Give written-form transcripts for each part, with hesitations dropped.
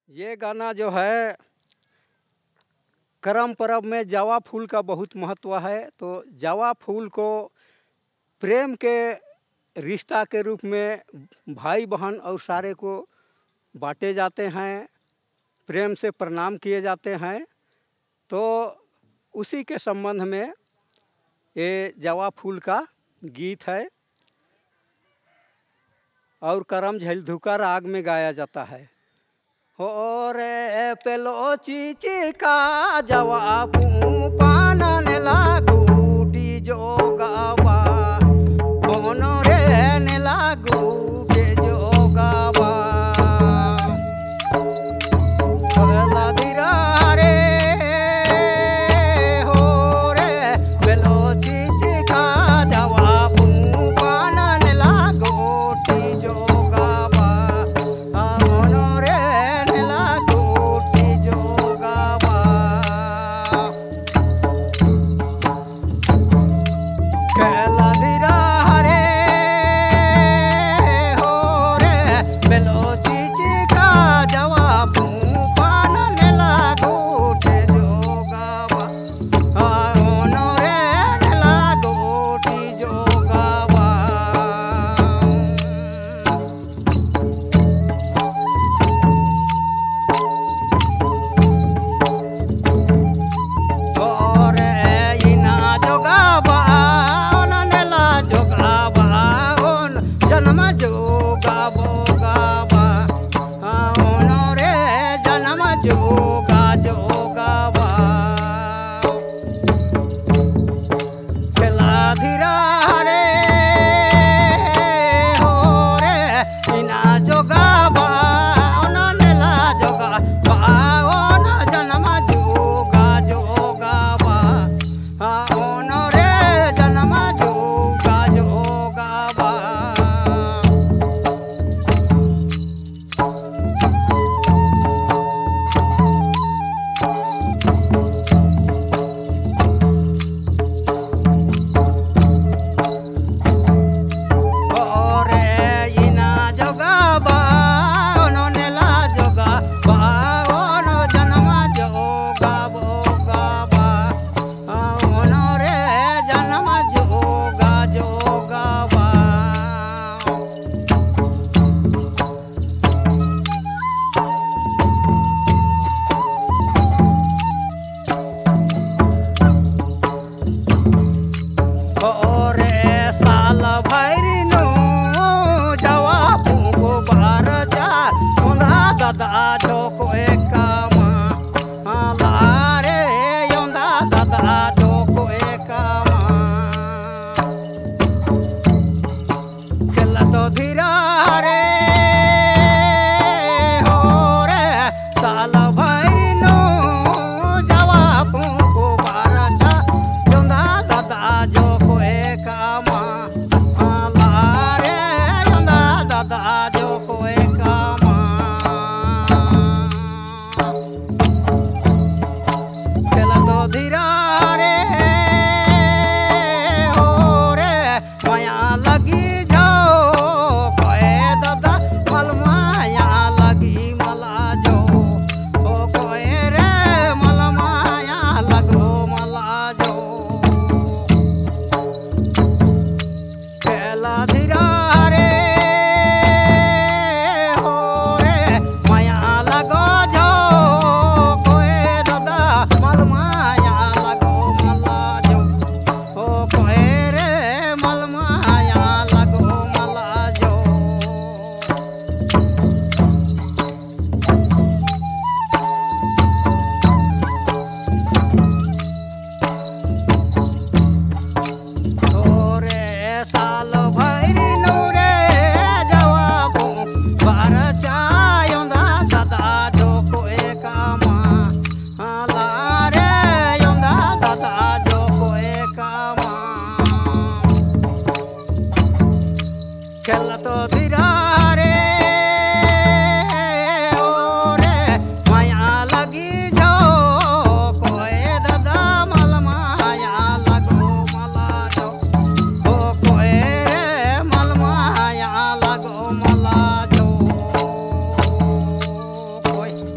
ये गाना जो है करम परब में जवा फूल का बहुत महत्व है। तो जवा फूल को प्रेम के रिश्ता के रूप में भाई बहन और सारे को बांटे जाते हैं, प्रेम से प्रणाम किए जाते हैं। तो उसी के संबंध में ये जवा फूल का गीत है और करम झलधुका राग में गाया जाता है। हो रे पेलो चीची का जवा पाना ने लागूटी जो गावा ओनो रे ने लागूटे जो गावा कला धीरा रे हो रे पेलो चीची का जवा पाना ने लागूटी जो गावा ओनो रे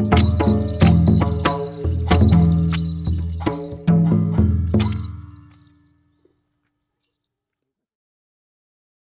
है।